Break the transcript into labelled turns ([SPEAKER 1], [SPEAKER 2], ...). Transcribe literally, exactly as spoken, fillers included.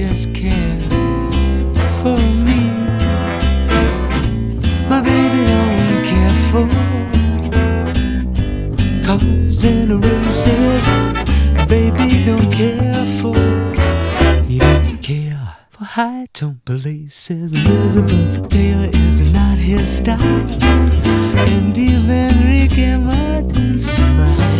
[SPEAKER 1] just cares for me. My baby don't care for cars and roses. Baby don't care for, he don't care for high tone places. Elizabeth Taylor is not his style, and even Ricky Martin smile.